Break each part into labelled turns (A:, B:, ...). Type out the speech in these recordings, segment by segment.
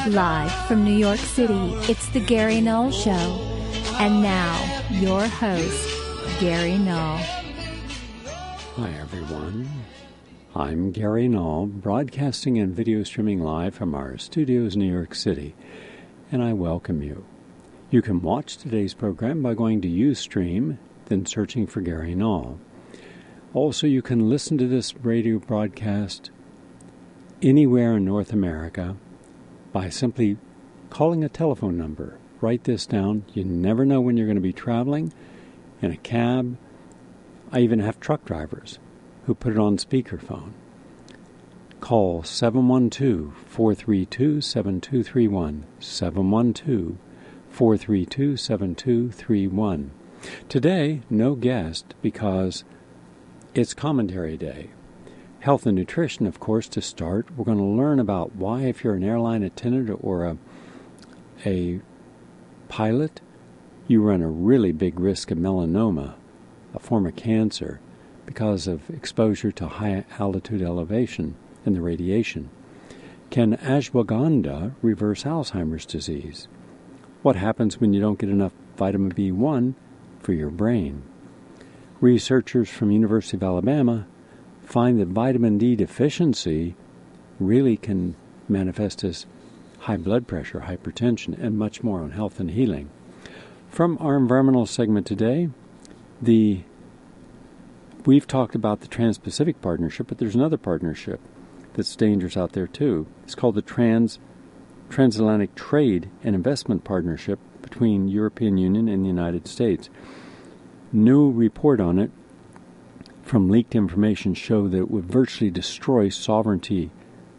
A: Live from New York City, it's the Gary Null Show. And now, your host, Gary Null.
B: Hi, everyone. I'm Gary Null, broadcasting and video streaming live from our studios in New York City, and I welcome you. You can watch today's program by going to Ustream, then searching for Gary Null. Also, you can listen to this radio broadcast anywhere in North America by simply calling a telephone number. Write this down. You never know when you're going to be traveling in a cab. I even have truck drivers who put it on speakerphone. Call 712-432-7231. 712-432-7231. Today, no guest because it's commentary day. Health and nutrition, of course, to start. We're going to learn about why, if you're an airline attendant or a pilot, you run a really big risk of melanoma, a form of cancer, because of exposure to high-altitude elevation and the radiation. Can ashwagandha reverse Alzheimer's disease? What happens when you don't get enough vitamin B1 for your brain? Researchers from University of Alabama find that vitamin D deficiency really can manifest as high blood pressure, hypertension, and much more on health and healing. From our environmental segment today, we've talked about the Trans-Pacific Partnership, but there's another partnership that's dangerous out there too. It's called the Transatlantic Trade and Investment Partnership between European Union and the United States. New report on it from leaked information show that it would virtually destroy sovereignty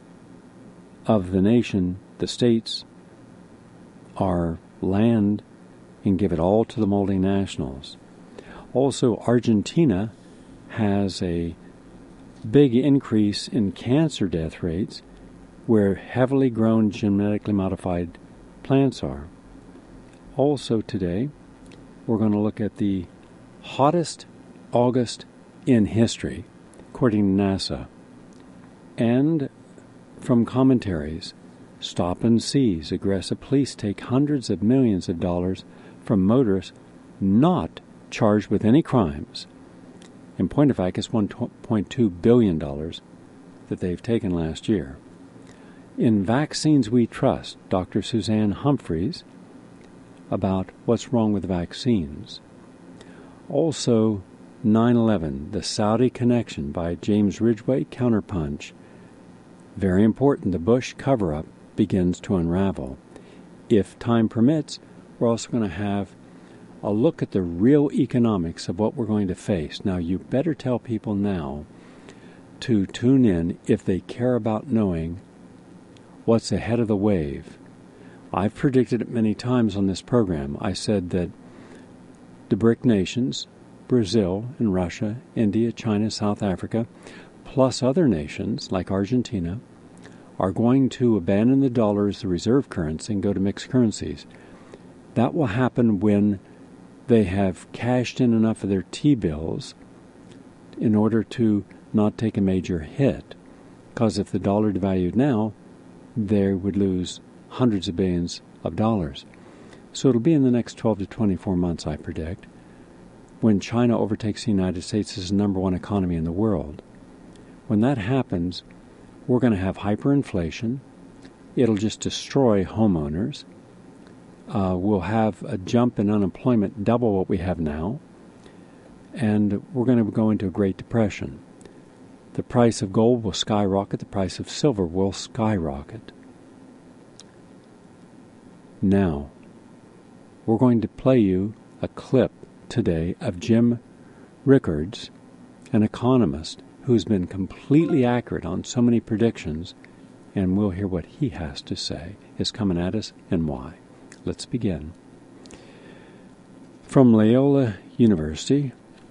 B: of the nation, the states, our land, and give it all to the multinationals. Also, Argentina has a big increase in cancer death rates where heavily grown genetically modified plants are. Also today, we're going to look at the hottest August in history, according to NASA. And from commentaries, stop and seize. Aggressive police take hundreds of millions of dollars from motorists not charged with any crimes. In point of fact, it's $1.2 billion that they've taken last year. In Vaccines We Trust, Dr. Suzanne Humphreys about what's wrong with vaccines. Also, 9/11, The Saudi Connection by James Ridgway, Counterpunch. Very important, the Bush cover-up begins to unravel. If time permits, we're also going to have a look at the real economics of what we're going to face. Now, you better tell people now to tune in if they care about knowing what's ahead of the wave. I've predicted it many times on this program. I said that the BRIC nations, Brazil and Russia, India, China, South Africa, plus other nations like Argentina, are going to abandon the dollar as the reserve currency and go to mixed currencies. That will happen when they have cashed in enough of their T-bills in order to not take a major hit. Because if the dollar devalued now, they would lose hundreds of billions of dollars. So it'll be in the next 12 to 24 months, I predict, when China overtakes the United States as the number one economy in the world. When that happens, we're going to have hyperinflation. It'll just destroy homeowners. We'll have a jump in unemployment, double what we have now. And we're going to go into a Great Depression. The price of gold will skyrocket. The price of silver will skyrocket. Now, we're going to play you a clip today of Jim Rickards, an economist who's been completely accurate on so many predictions, and we'll hear what he has to say is coming at us and why. Let's begin. From Loyola University,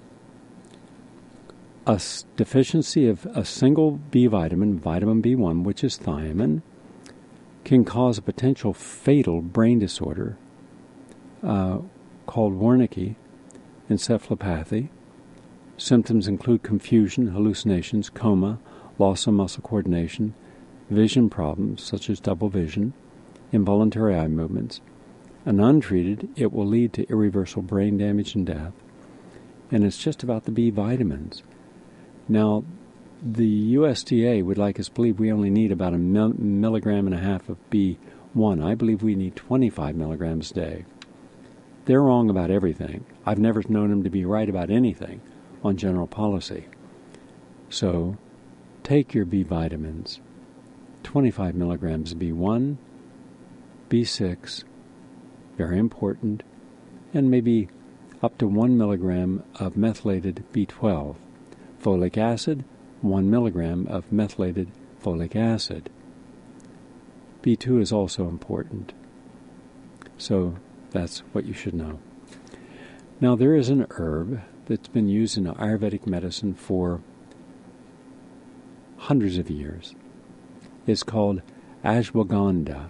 B: a deficiency of a single B vitamin, vitamin B1, which is thiamine, can cause a potential fatal brain disorder called Wernicke encephalopathy. Symptoms include confusion, hallucinations, coma, loss of muscle coordination, vision problems such as double vision, involuntary eye movements, and untreated, it will lead to irreversible brain damage and death. And it's just about the B vitamins. Now, the USDA would like us to believe we only need about 1.5 milligrams of B1. I believe we need 25 milligrams a day. They're wrong about everything. I've never known them to be right about anything on general policy. So, take your B vitamins. 25 milligrams B1, B6, very important, and maybe up to 1 milligram of methylated B12. Folic acid, 1 milligram of methylated folic acid. B2 is also important. So that's what you should know. Now there is an herb that's been used in Ayurvedic medicine for hundreds of years. It's called ashwagandha,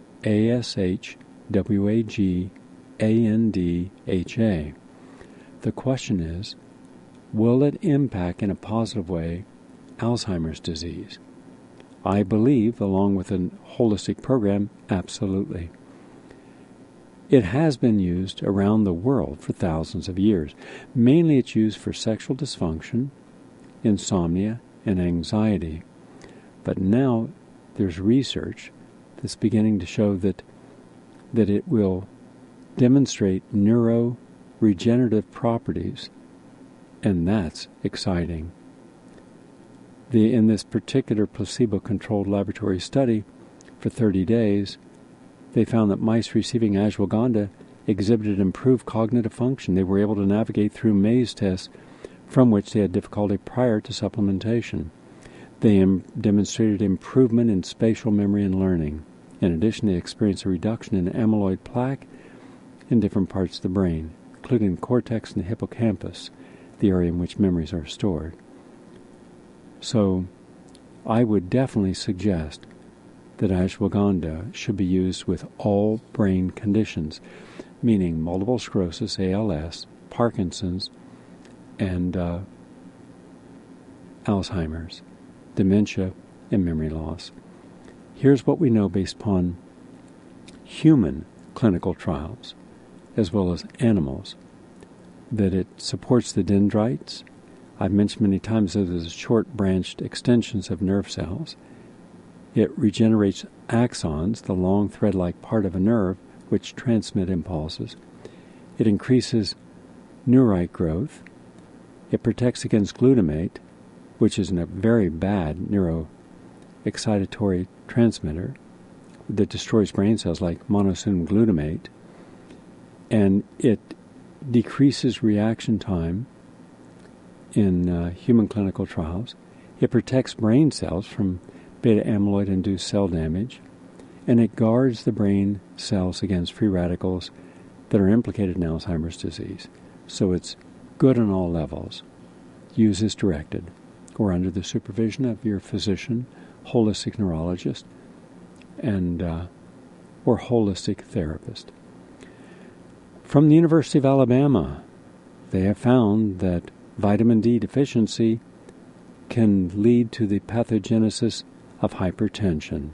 B: ashwagandha. The question is, will it impact in a positive way Alzheimer's disease? I believe, along with a holistic program, absolutely. It has been used around the world for thousands of years. Mainly it's used for sexual dysfunction, insomnia, and anxiety. But now there's research that's beginning to show that it will demonstrate neuroregenerative properties, and that's exciting. In this particular placebo-controlled laboratory study, for 30 days, they found that mice receiving ashwagandha exhibited improved cognitive function. They were able to navigate through maze tests from which they had difficulty prior to supplementation. They demonstrated improvement in spatial memory and learning. In addition, they experienced a reduction in amyloid plaque in different parts of the brain, including the cortex and the hippocampus, the area in which memories are stored. So, I would definitely suggest that ashwagandha should be used with all brain conditions, meaning multiple sclerosis, ALS, Parkinson's, and Alzheimer's, dementia, and memory loss. Here's what we know based upon human clinical trials, as well as animals, that it supports the dendrites. I've mentioned many times that there's short-branched extensions of nerve cells. It regenerates axons, the long thread-like part of a nerve, which transmit impulses. It increases neurite growth. It protects against glutamate, which is a very bad neuroexcitatory transmitter that destroys brain cells like monosodium glutamate. And it decreases reaction time in human clinical trials. It protects brain cells from beta amyloid-induced cell damage, and it guards the brain cells against free radicals that are implicated in Alzheimer's disease. So it's good on all levels. Use as directed, or under the supervision of your physician, holistic neurologist, and or holistic therapist. From the University of Alabama, they have found that vitamin D deficiency can lead to the pathogenesis of hypertension.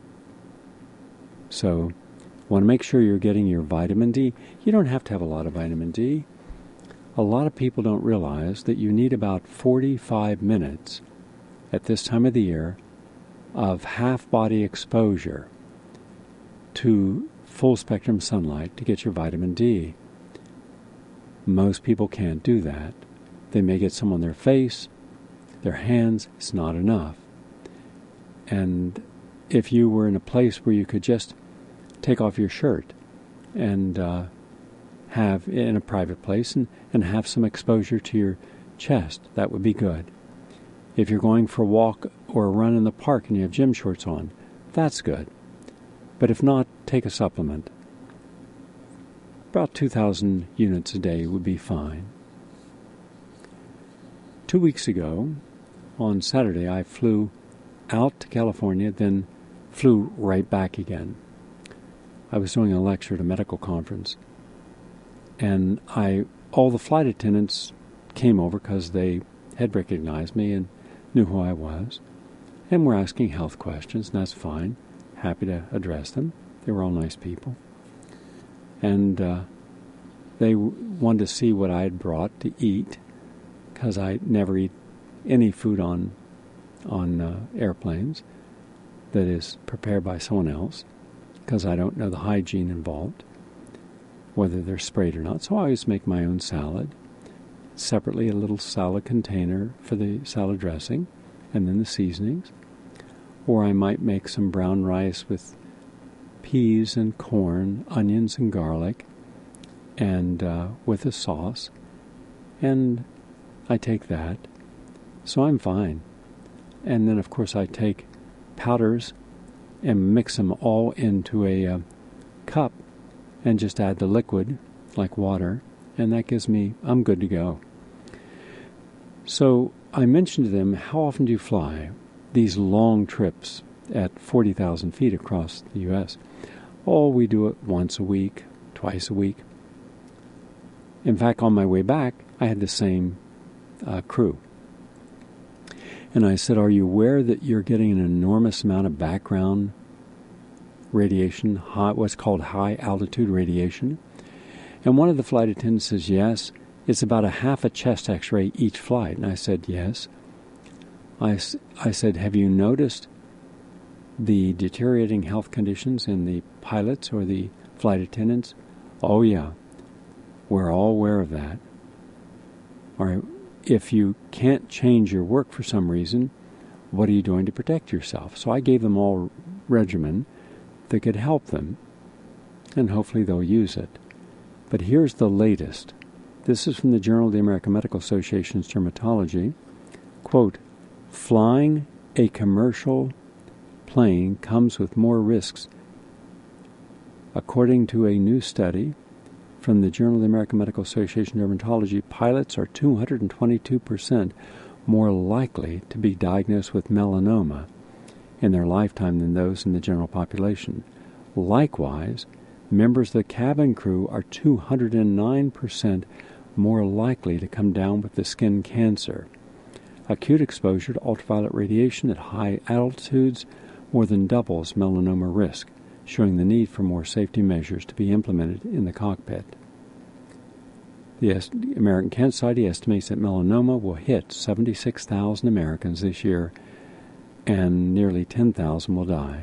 B: So, want to make sure you're getting your vitamin D. You don't have to have a lot of vitamin D. A lot of people don't realize that you need about 45 minutes at this time of the year of half-body exposure to full-spectrum sunlight to get your vitamin D. Most people can't do that. They may get some on their face, their hands. It's not enough. And if you were in a place where you could just take off your shirt and have in a private place and have some exposure to your chest, that would be good. If you're going for a walk or a run in the park and you have gym shorts on, that's good. But if not, take a supplement. About 2,000 units a day would be fine. 2 weeks ago, on Saturday, I flew out to California, then flew right back again. I was doing a lecture at a medical conference, and all the flight attendants came over because they had recognized me and knew who I was, and were asking health questions, and that's fine. Happy to address them. They were all nice people. And they wanted to see what I had brought to eat, because I never eat any food on airplanes that is prepared by someone else, because I don't know the hygiene involved, whether they're sprayed or not. So I always make my own salad. Separately, a little salad container for the salad dressing, and then the seasonings. Or I might make some brown rice with peas and corn, onions and garlic, and with a sauce. And I take that. So I'm fine. And then, of course, I take powders and mix them all into a cup and just add the liquid, like water, and that gives me, I'm good to go. So I mentioned to them, how often do you fly these long trips at 40,000 feet across the U.S.? Oh, we do it once a week, twice a week. In fact, on my way back, I had the same crew. And I said, are you aware that you're getting an enormous amount of background radiation, what's called high altitude radiation? And one of the flight attendants says, yes, it's about a half a chest x-ray each flight. And I said, yes. I said, have you noticed the deteriorating health conditions in the pilots or the flight attendants? Oh, yeah. We're all aware of that. All right. If you can't change your work for some reason, what are you doing to protect yourself? So I gave them all regimen that could help them, and hopefully they'll use it. But here's the latest. This is from the Journal of the American Medical Association's Dermatology. Quote, flying a commercial plane comes with more risks. According to a new study from the Journal of the American Medical Association Dermatology, pilots are 222% more likely to be diagnosed with melanoma in their lifetime than those in the general population. Likewise, members of the cabin crew are 209% more likely to come down with the skin cancer. Acute exposure to ultraviolet radiation at high altitudes more than doubles melanoma risk, showing the need for more safety measures to be implemented in the cockpit. The American Cancer Society estimates that melanoma will hit 76,000 Americans this year, and nearly 10,000 will die.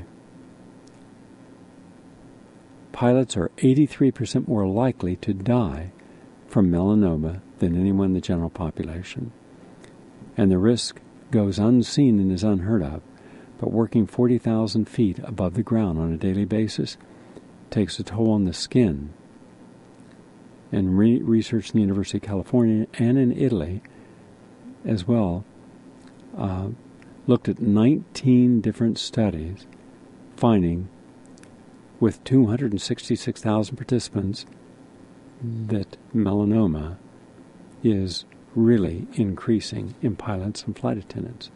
B: Pilots are 83% more likely to die from melanoma than anyone in the general population. And the risk goes unseen and is unheard of, but working 40,000 feet above the ground on a daily basis takes a toll on the skin. And research in the University of California and in Italy as well looked at 19 different studies, finding with 266,000 participants that melanoma is really increasing in pilots and flight attendants.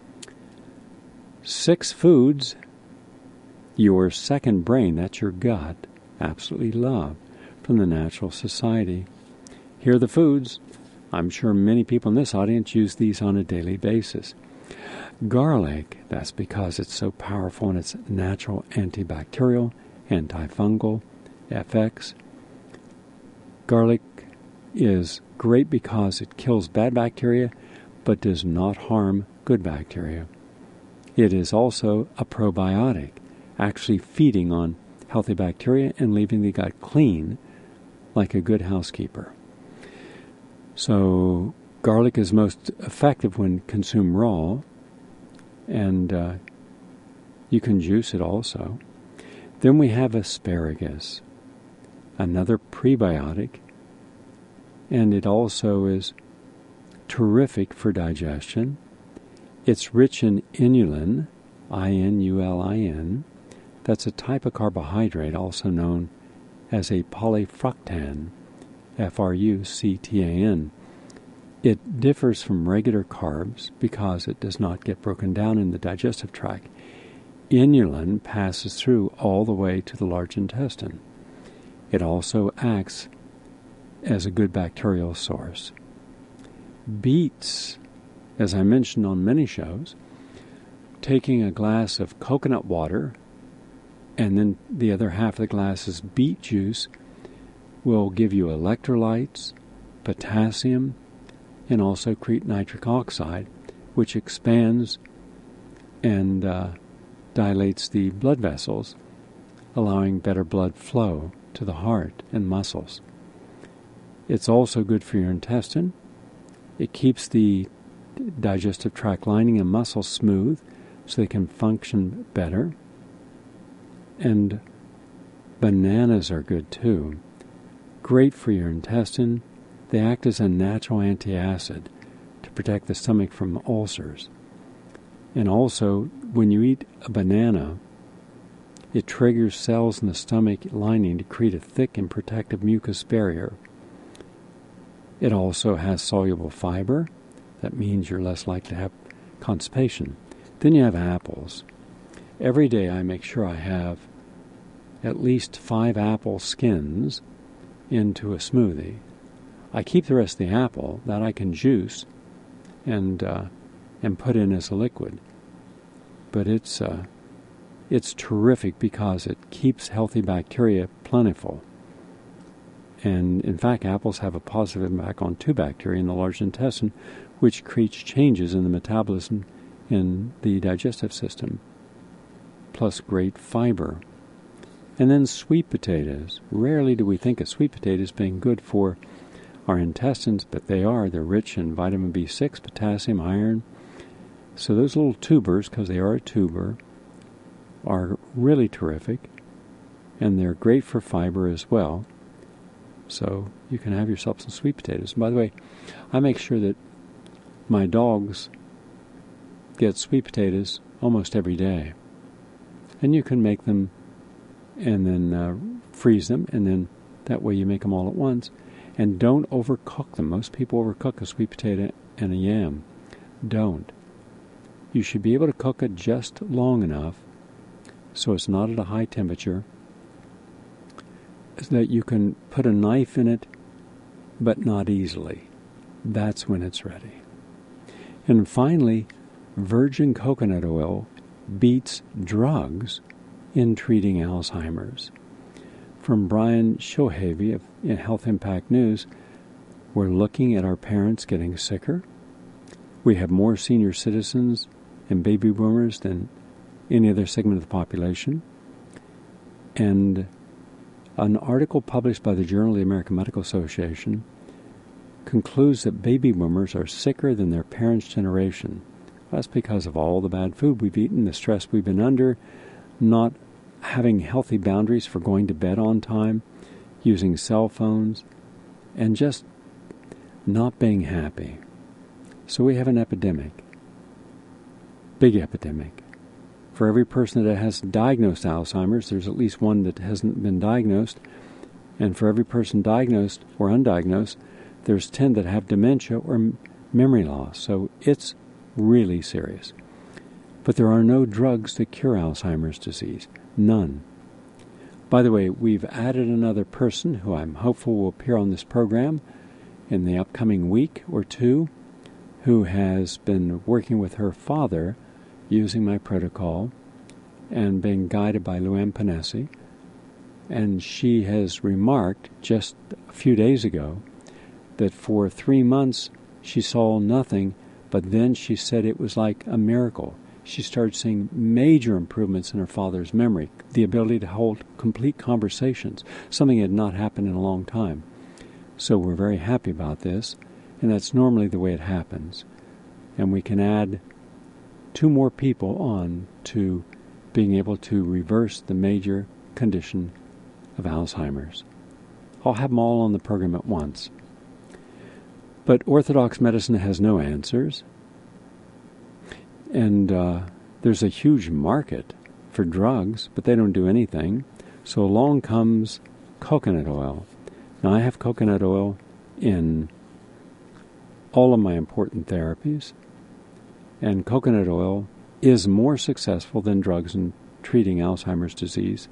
B: 6 foods your second brain, that's your gut, absolutely love, from the Natural Society. Here are the foods. I'm sure many people in this audience use these on a daily basis. Garlic, that's because it's so powerful in its natural antibacterial, antifungal effects. Garlic is great because it kills bad bacteria, but does not harm good bacteria. It is also a probiotic, actually feeding on healthy bacteria and leaving the gut clean like a good housekeeper. So garlic is most effective when consumed raw, and you can juice it also. Then we have asparagus, another prebiotic, and it also is terrific for digestion. It's rich in inulin, I-N-U-L-I-N. That's a type of carbohydrate also known as a polyfructan, F-R-U-C-T-A-N. It differs from regular carbs because it does not get broken down in the digestive tract. Inulin passes through all the way to the large intestine. It also acts as a good bacterial source. Beets, as I mentioned on many shows, taking a glass of coconut water and then the other half of the glass is beet juice, will give you electrolytes, potassium, and also create nitric oxide, which expands and dilates the blood vessels, allowing better blood flow to the heart and muscles. It's also good for your intestine. It keeps the digestive tract lining and muscles smooth so they can function better. And bananas are good too. Great for your intestine. They act as a natural antacid to protect the stomach from ulcers. And also, when you eat a banana, it triggers cells in the stomach lining to create a thick and protective mucus barrier. It also has soluble fiber. That means you're less likely to have constipation. Then you have apples. Every day I make sure I have at least 5 apple skins into a smoothie. I keep the rest of the apple that I can juice and put in as a liquid. But it's terrific because it keeps healthy bacteria plentiful. And in fact, apples have a positive impact on 2 bacteria in the large intestine, which creates changes in the metabolism in the digestive system, plus great fiber. And then sweet potatoes. Rarely do we think of sweet potatoes being good for our intestines, but they are. They're rich in vitamin B6, potassium, iron. So those little tubers, because they are a tuber, are really terrific, and they're great for fiber as well. So you can have yourself some sweet potatoes. And by the way, I make sure that my dogs get sweet potatoes almost every day. And you can make them and then freeze them, and then that way you make them all at once. And don't overcook them. Most people overcook a sweet potato and a yam. Don't. You should be able to cook it just long enough so it's not at a high temperature, so that you can put a knife in it, but not easily. That's when it's ready. And finally, virgin coconut oil beats drugs in treating Alzheimer's. From Brian Shohavy of Health Impact News, we're looking at our parents getting sicker. We have more senior citizens and baby boomers than any other segment of the population. And an article published by the Journal of the American Medical Association concludes that baby boomers are sicker than their parents' generation. That's because of all the bad food we've eaten, the stress we've been under, not having healthy boundaries for going to bed on time, using cell phones, and just not being happy. So we have an epidemic, big epidemic. For every person that has diagnosed Alzheimer's, there's at least one that hasn't been diagnosed. And for every person diagnosed or undiagnosed, there's 10 that have dementia or memory loss. So it's really serious. But there are no drugs that cure Alzheimer's disease. None. By the way, we've added another person who I'm hopeful will appear on this program in the upcoming week or two, who has been working with her father using my protocol and being guided by Luann Panesi. And she has remarked just a few days ago that for 3 months she saw nothing, but then she said it was like a miracle. She started seeing major improvements in her father's memory, the ability to hold complete conversations, something that had not happened in a long time. So we're very happy about this, and that's normally the way it happens. And we can add 2 more people on to being able to reverse the major condition of Alzheimer's. I'll have them all on the program at once. But orthodox medicine has no answers. And there's a huge market for drugs, but they don't do anything. So along comes coconut oil. Now, I have coconut oil in all of my important therapies, and coconut oil is more successful than drugs in treating Alzheimer's disease.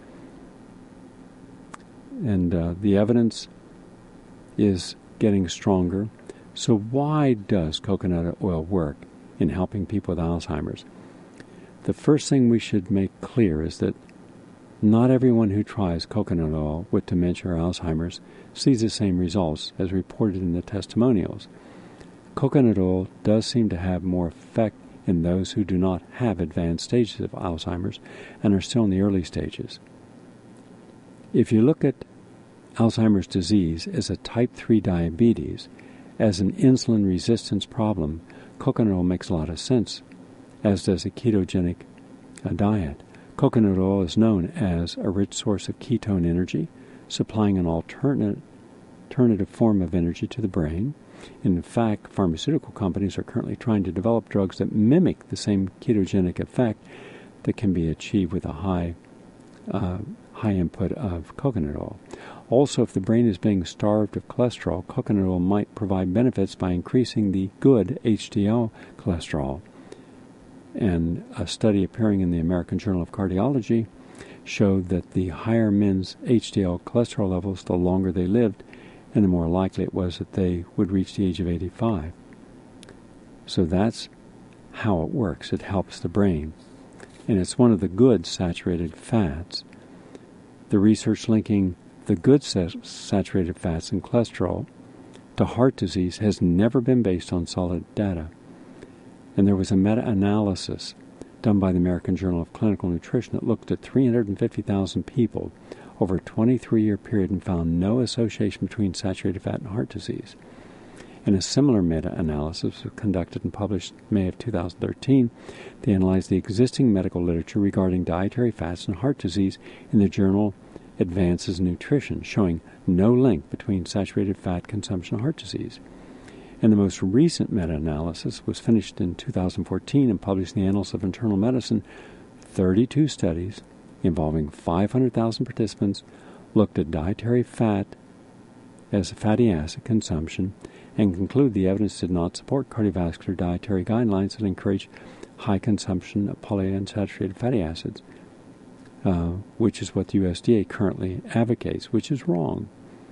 B: And the evidence is getting stronger. So why does coconut oil work in helping people with Alzheimer's? The first thing we should make clear is that Not everyone who tries coconut oil with dementia or Alzheimer's sees the same results as reported in the testimonials. Coconut oil does seem to have more effect in those who do not have advanced stages of Alzheimer's and are still in the early stages. If you look at Alzheimer's disease as a type 3 diabetes, as an insulin resistance problem, coconut oil makes a lot of sense, as does a ketogenic diet. Coconut oil is known as a rich source of ketone energy, supplying an alternative form of energy to the brain. In fact, pharmaceutical companies are currently trying to develop drugs that mimic the same ketogenic effect that can be achieved with a high input of coconut oil. Also, if the brain is being starved of cholesterol, coconut oil might provide benefits by increasing the good HDL cholesterol. And a study appearing in the American Journal of Cardiology showed that the higher men's HDL cholesterol levels, the longer they lived, and the more likely it was that they would reach the age of 85. So that's how it works. It helps the brain. And it's one of the good saturated fats. The research linking the good saturated fats and cholesterol to heart disease has never been based on solid data. And there was a meta-analysis done by the American Journal of Clinical Nutrition that looked at 350,000 people over a 23-year period and found no association between saturated fat and heart disease. And a similar meta-analysis was conducted and published in May of 2013. They analyzed the existing medical literature regarding dietary fats and heart disease in the journal Advances in Nutrition, showing no link between saturated fat consumption and heart disease. And the most recent meta-analysis was finished in 2014 and published in the Annals of Internal Medicine. 32 studies involving 500,000 participants looked at dietary fat as a fatty acid consumption and concluded the evidence did not support cardiovascular dietary guidelines that encourage high consumption of polyunsaturated fatty acids, which is what the USDA currently advocates, which is wrong.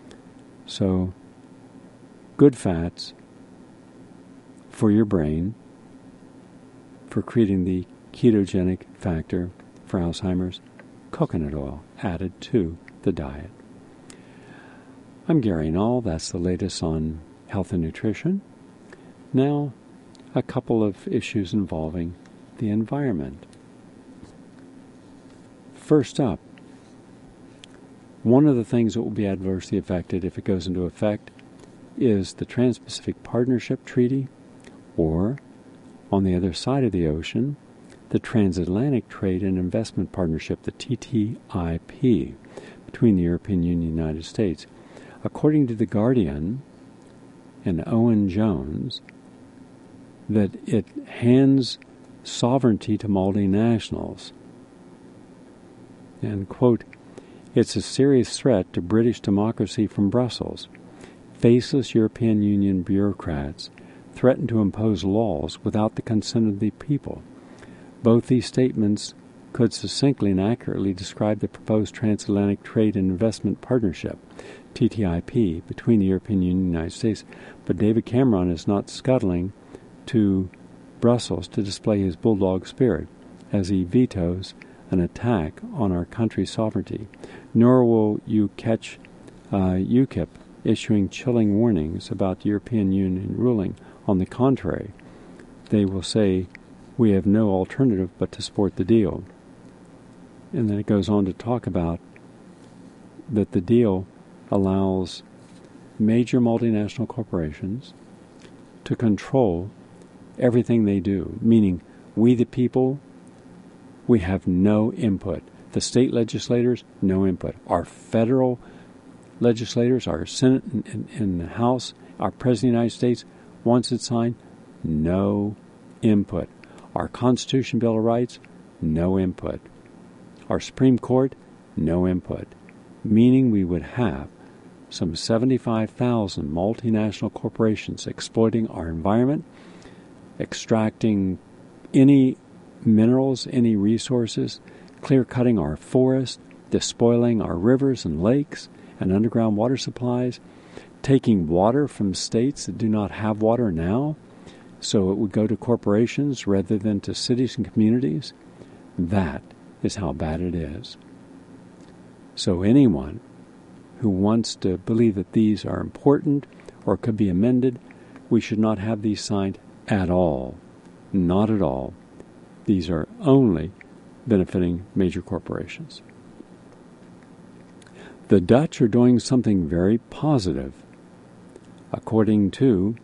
B: So, good fats for your brain, for creating the ketogenic factor for Alzheimer's, coconut oil added to the diet. I'm Gary Null. That's the latest on health and nutrition. Now, a couple of issues involving the environment. First up, one of the things that will be adversely affected if it goes into effect is the Trans-Pacific Partnership Treaty, or, on the other side of the ocean, the Transatlantic Trade and Investment Partnership, the TTIP, between the European Union and the United States. According to The Guardian and Owen Jones, that it hands sovereignty to multinationals. And, quote, it's a serious threat to British democracy from Brussels. Faceless European Union bureaucrats threaten to impose laws without the consent of the people. Both these statements could succinctly and accurately describe the proposed Transatlantic Trade and Investment Partnership, TTIP, between the European Union and the United States. But David Cameron is not scuttling to Brussels to display his bulldog spirit as he vetoes an attack on our country's sovereignty. Nor will you catch UKIP issuing chilling warnings about the European Union ruling. On the contrary, they will say, we have no alternative but to support the deal. And then it goes on to talk about that the deal allows major multinational corporations to control everything they do, meaning we the people, we have no input. The state legislators, no input. Our federal legislators, our Senate and the House, our President of the United States, once it's signed, no input. Our Constitution, Bill of Rights, no input. Our Supreme Court, no input. Meaning we would have some 75,000 multinational corporations exploiting our environment, extracting any minerals, any resources, clear-cutting our forests, despoiling our rivers and lakes and underground water supplies, taking water from states that do not have water now, so it would go to corporations rather than to cities and communities. That is how bad it is. So anyone who wants to believe that these are important or could be amended, we should not have these signed at all. Not at all. These are only benefiting major corporations. The Dutch are doing something very positive. According to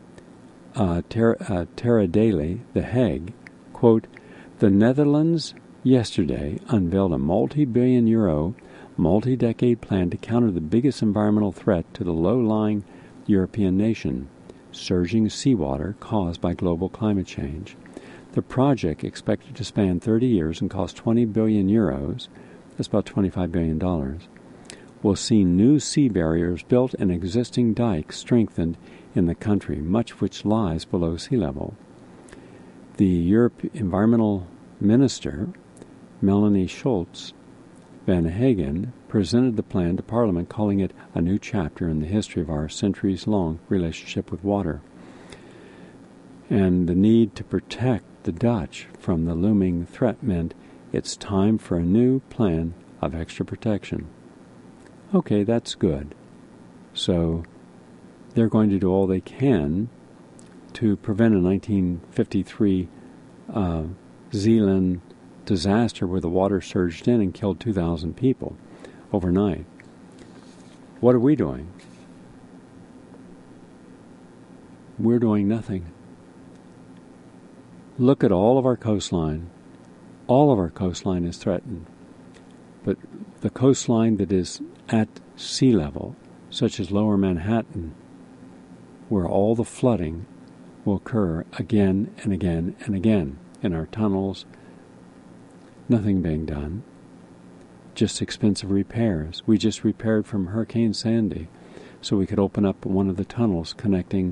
B: Terra Daily, The Hague, quote, the Netherlands yesterday unveiled a multi-billion euro, multi-decade plan to counter the biggest environmental threat to the low-lying European nation, surging seawater caused by global climate change. The project, expected to span 30 years and cost 20 billion euros, that's about $25 billion, will see new sea barriers built and existing dikes strengthened in the country, much of which lies below sea level. The Europe Environmental Minister, Melanie Schultz Van Hagen, presented the plan to Parliament, calling it a new chapter in the history of our centuries-long relationship with water, and the need to protect the Dutch from the looming threat meant it's time for a new plan of extra protection. Okay, that's good. So they're going to do all they can to prevent a 1953 Zeeland disaster where the water surged in and killed 2,000 people overnight. What are we doing? We're doing nothing. Look at all of our coastline. All of our coastline is threatened. But the coastline that is at sea level, such as Lower Manhattan, where all the flooding will occur again and again and again in our tunnels, nothing being done, just expensive repairs. We just repaired from Hurricane Sandy, so we could open up one of the tunnels connecting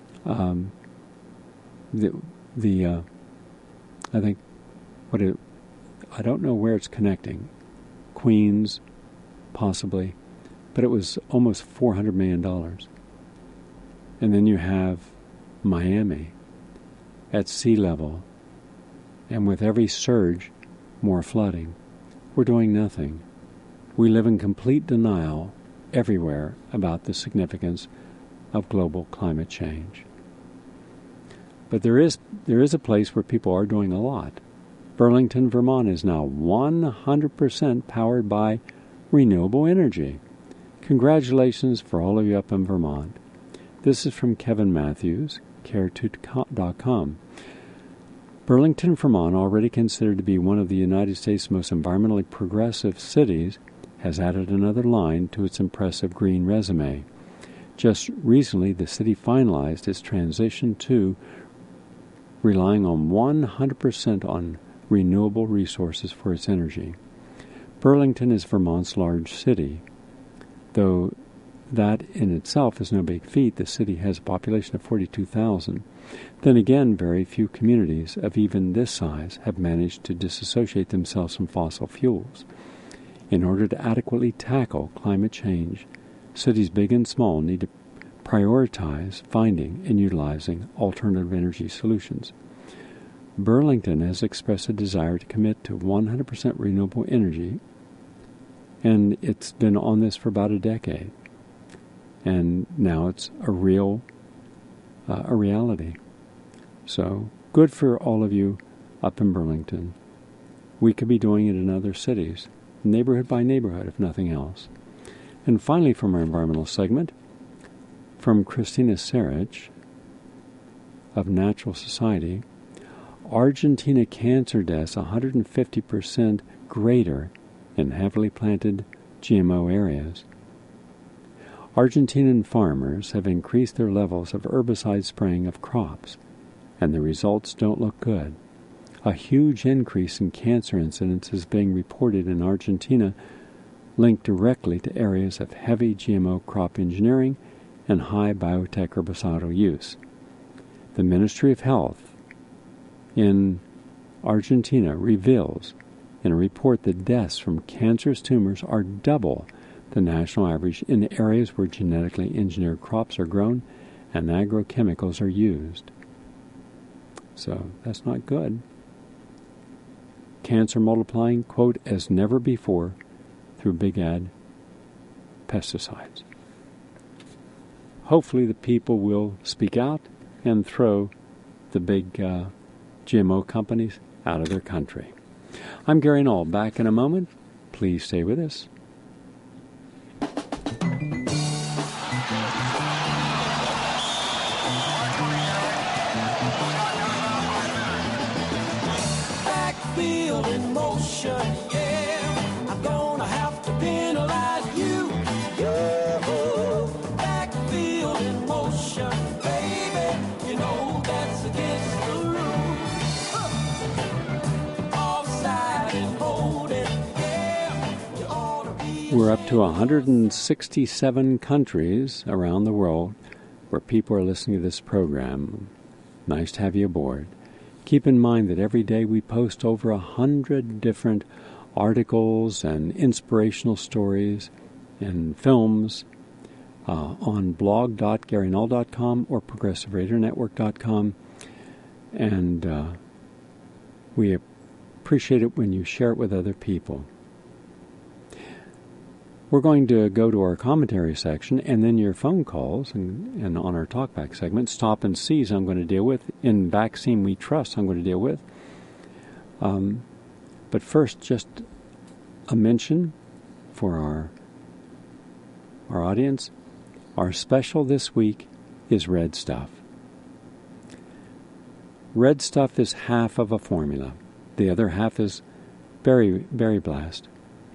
B: I don't know where it's connecting, Queens, possibly, but it was almost $400 million. And then you have Miami at sea level, and with every surge, more flooding. We're doing nothing. We live in complete denial everywhere about the significance of global climate change. But there is a place where people are doing a lot. Burlington, Vermont is now 100% powered by renewable energy. Congratulations for all of you up in Vermont. This is from Kevin Matthews, care2.com. Burlington, Vermont, already considered to be one of the United States' most environmentally progressive cities, has added another line to its impressive green resume. Just recently, the city finalized its transition to relying on 100% on renewable resources for its energy. Burlington is Vermont's large city. Though that in itself is no big feat, the city has a population of 42,000. Then again, very few communities of even this size have managed to disassociate themselves from fossil fuels. In order to adequately tackle climate change, cities big and small need to prioritize finding and utilizing alternative energy solutions. Burlington has expressed a desire to commit to 100% renewable energy, and it's been on this for about a decade. And now it's a reality. So good for all of you up in Burlington. We could be doing it in other cities, neighborhood by neighborhood, if nothing else. And finally, from our environmental segment, from Christina Sarich of Natural Society, Argentina cancer deaths 150% greater in heavily planted GMO areas. Argentinian farmers have increased their levels of herbicide spraying of crops, and the results don't look good. A huge increase in cancer incidence is being reported in Argentina, linked directly to areas of heavy GMO crop engineering and high biotech herbicidal use. The Ministry of Health in Argentina reveals in a report that deaths from cancerous tumors are double the national average in areas where genetically engineered crops are grown and agrochemicals are used. So that's not good. Cancer multiplying, quote, as never before through big ag pesticides. Hopefully the people will speak out and throw the big GMO companies out of their country. I'm Gary Null. Back in a moment. Please stay with us.
C: Backfield in motion, yeah. I'm gonna have to penalize you. Backfield in motion, baby. You know that's against the rules. Offside and holding, yeah. You ought to be.
B: We're up to 167 countries around the world where people are listening to this program. Nice to have you aboard. Keep in mind that every day we post over 100 different articles and inspirational stories and films on blog.GaryNull.com or ProgressiveRadioNetwork.com. And we appreciate it when you share it with other people. We're going to go to our commentary section and then your phone calls, and on our talkback segment, Stop and Seize I'm going to deal with. In Vaccine We Trust I'm going to deal with. But first, just a mention for our audience. Our special this week is Red Stuff. Red Stuff is half of a formula. The other half is Berry Blast.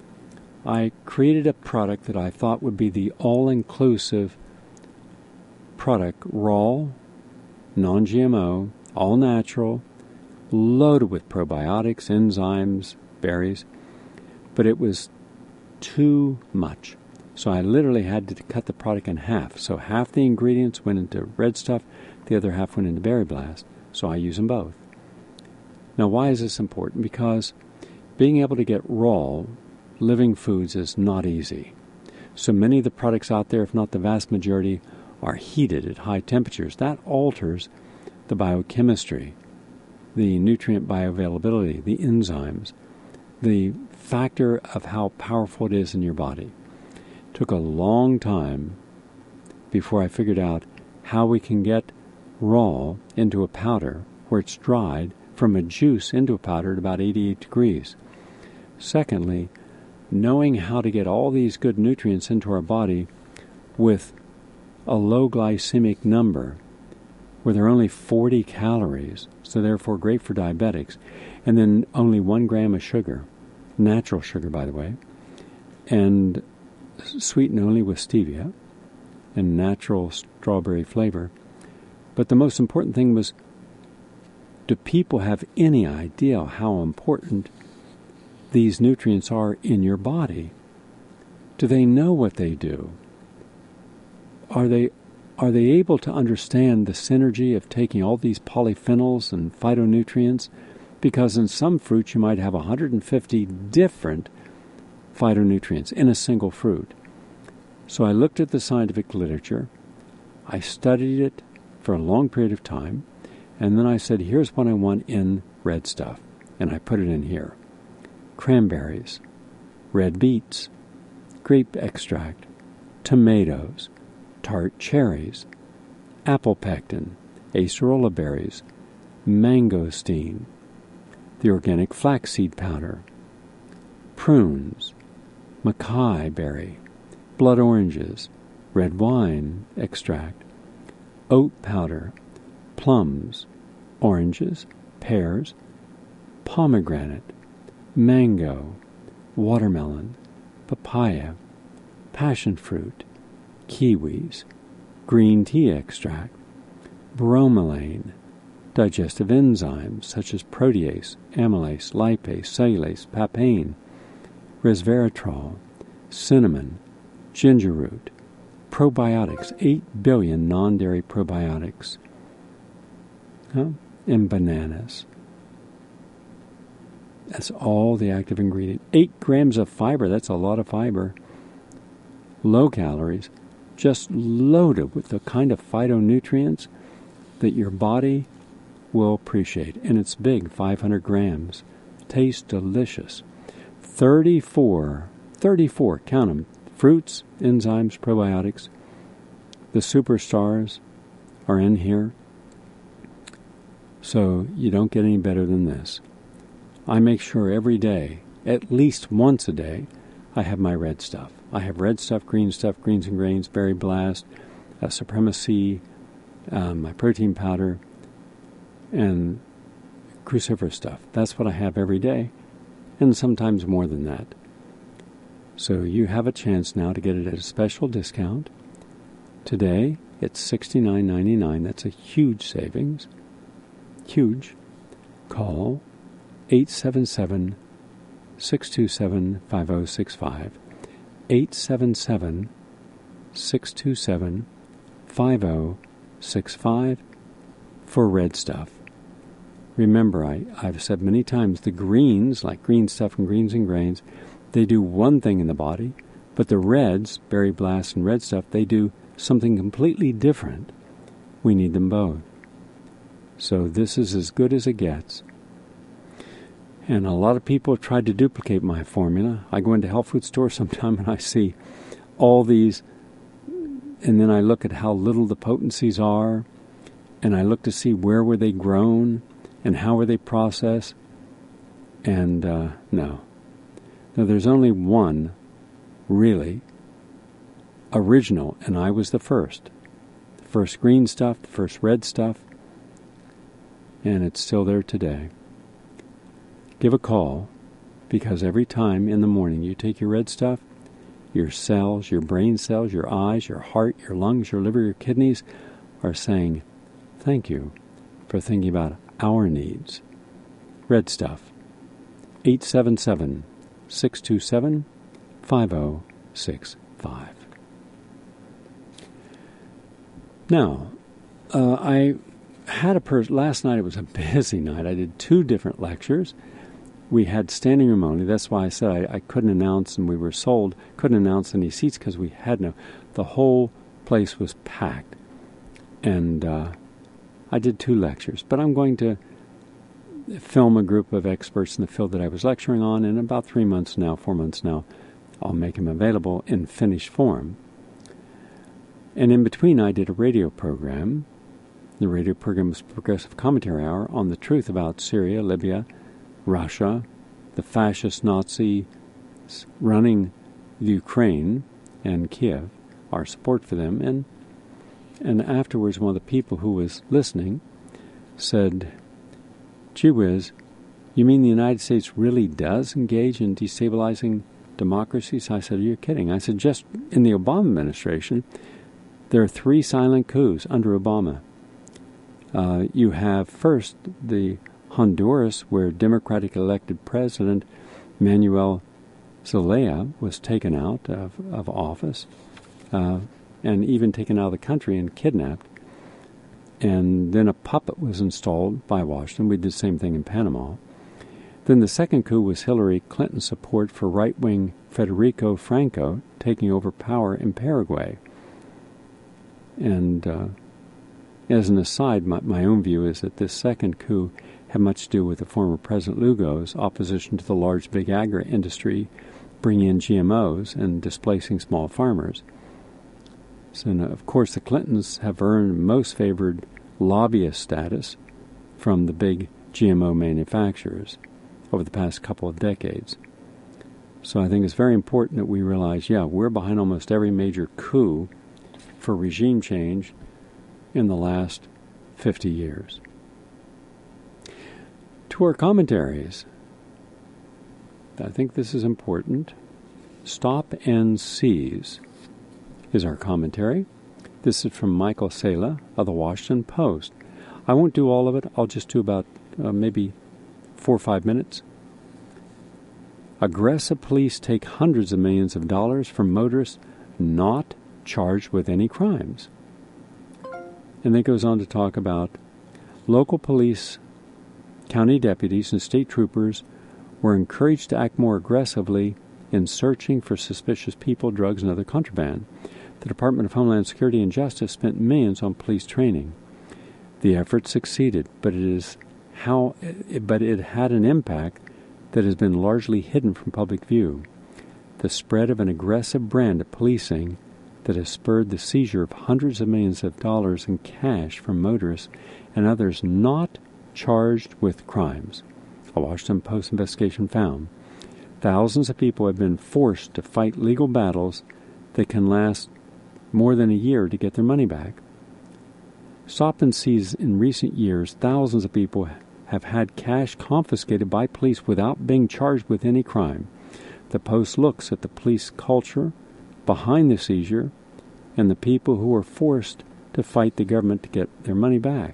B: I created a product that I thought would be the all-inclusive product, raw, non-GMO, all-natural, loaded with probiotics, enzymes, berries, but it was too much. So I literally had to cut the product in half. So half the ingredients went into Red Stuff, the other half went into Berry Blast. So I use them both. Now, why is this important? Because being able to get raw living foods is not easy. So many of the products out there, if not the vast majority, are heated at high temperatures. That alters the biochemistry, the nutrient bioavailability, the enzymes, the factor of how powerful it is in your body. It took a long time before I figured out how we can get raw into a powder where it's dried, from a juice into a powder at about 88 degrees. Secondly, knowing how to get all these good nutrients into our body with a low glycemic number, where there are only 40 calories, so therefore great for diabetics, and then only 1 gram of sugar, natural sugar, by the way, and sweetened only with stevia and natural strawberry flavor. But the most important thing was, do people have any idea how important these nutrients are in your body? Do they know what they do? Are they able to understand the synergy of taking all these polyphenols and phytonutrients? Because in some fruits you might have 150 different phytonutrients in a single fruit. So I looked at the scientific literature, I studied it for a long period of time, and then I said, here's what I want in Red Stuff, and I put it in here. Cranberries, red beets, grape extract, tomatoes, tart cherries, apple pectin, acerola berries, mangosteen, the organic flaxseed powder, prunes, mackay berry, blood oranges, red wine extract, oat powder, plums, oranges, pears, pomegranate, mango, watermelon, papaya, passion fruit, kiwis, green tea extract, bromelain, digestive enzymes such as protease, amylase, lipase, cellulase, papain, resveratrol, cinnamon, ginger root, probiotics, 8 billion non-dairy probiotics, and bananas. That's all the active ingredient. 8 grams of fiber, that's a lot of fiber. Low calories, just loaded with the kind of phytonutrients that your body will appreciate. And it's big, 500 grams. Tastes delicious. 34, count them, Fruits, enzymes, probiotics. The superstars are in here. So you don't get any better than this. I make sure every day, at least once a day, I have my red stuff. I have red stuff, greens and grains, Berry Blast, Supremacy, my protein powder, and cruciferous stuff. That's what I have every day, and sometimes more than that. So you have a chance now to get it at a special discount. Today, it's $69.99. That's a huge savings. Huge. Call 877-627-5065. 877-627-5065 for red stuff. Remember, I've said many times, the greens, like green stuff and greens and grains, they do one thing in the body, but the reds, Berry Blast and red stuff, they do something completely different. We need them both. So this is as good as it gets. And a lot of people have tried to duplicate my formula. I go into a health food store sometime and I see all these, and then I look at how little the potencies are, and I look to see where were they grown and how were they processed. And no, there's only one really original, and I was the first. The first green stuff, the first red stuff, and it's still there today. Give a call, because every time in the morning you take your red stuff, your cells, your brain cells, your eyes, your heart, your lungs, your liver, your kidneys are saying, thank you for thinking about our needs. Red stuff. 877-627-5065. Now, I had a person, last night it was a busy night. I did 2 different lectures. We had standing room only. That's why I said I couldn't announce, and we were sold, couldn't announce any seats because we had no. The whole place was packed. And I did 2 lectures. But I'm going to film a group of experts in the field that I was lecturing on, and in about 4 months now, I'll make them available in finished form. And in between, I did a radio program. The radio program was Progressive Commentary Hour on the truth about Syria, Libya, Russia, the fascist Nazi running Ukraine and Kiev, our support for them. And afterwards, one of the people who was listening said, gee whiz, you mean the United States really does engage in destabilizing democracies? I said, are you kidding? I said, just in the Obama administration, there are 3 silent coups under Obama. You have first the Honduras, where Democratic elected President Manuel Zelaya was taken out of office, and even taken out of the country and kidnapped. And then a puppet was installed by Washington. We did the same thing in Panama. Then the second coup was Hillary Clinton's support for right-wing Federico Franco taking over power in Paraguay. And as an aside, my own view is that this second coup had much to do with the former President Lugo's opposition to the large big agri industry bringing in GMOs and displacing small farmers. So, of course, the Clintons have earned most favored lobbyist status from the big GMO manufacturers over the past couple of decades. So I think it's very important that we realize, we're behind almost every major coup for regime change in the last 50 years. To our commentaries, I think this is important. Stop and Seize is our commentary. This is from Michael Sala of the Washington Post. I won't do all of it. I'll just do about maybe 4 or 5 minutes. Aggressive police take hundreds of millions of dollars from motorists not charged with any crimes. And then it goes on to talk about local police, county deputies, and state troopers were encouraged to act more aggressively in searching for suspicious people, drugs, and other contraband. The Department of Homeland Security and Justice spent millions on police training. The effort succeeded, but it had an impact that has been largely hidden from public view. the spread of an aggressive brand of policing that has spurred the seizure of hundreds of millions of dollars in cash from motorists and others not charged with crimes. A Washington Post investigation found thousands of people have been forced to fight legal battles that can last more than a year to get their money back. Stop and seize in recent years, thousands of people have had cash confiscated by police without being charged with any crime. The Post looks at the police culture behind the seizure and the people who were forced to fight the government to get their money back.